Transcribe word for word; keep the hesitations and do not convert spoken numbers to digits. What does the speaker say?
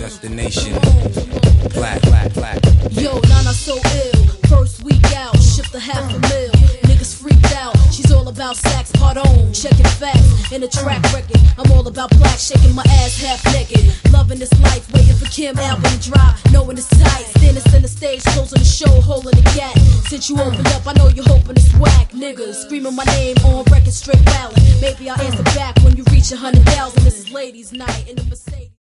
Destination. Black, black, black. Yo, Nana so ill. First week out, shipped a half a mil. Niggas freaked out. She's all about sex, part on. Checking facts in the track record. I'm all about black, shaking my ass half naked. Loving this life, waiting for Kim album to drop. Knowing it's tight. Standing center stage, closing the show, holding the gap. Since you opened up, I know you're hoping it's whack. Niggas screaming my name on record, straight ballad. Maybe I'll answer back when you reach a hundred thousand. This is ladies' night in the Mercedes.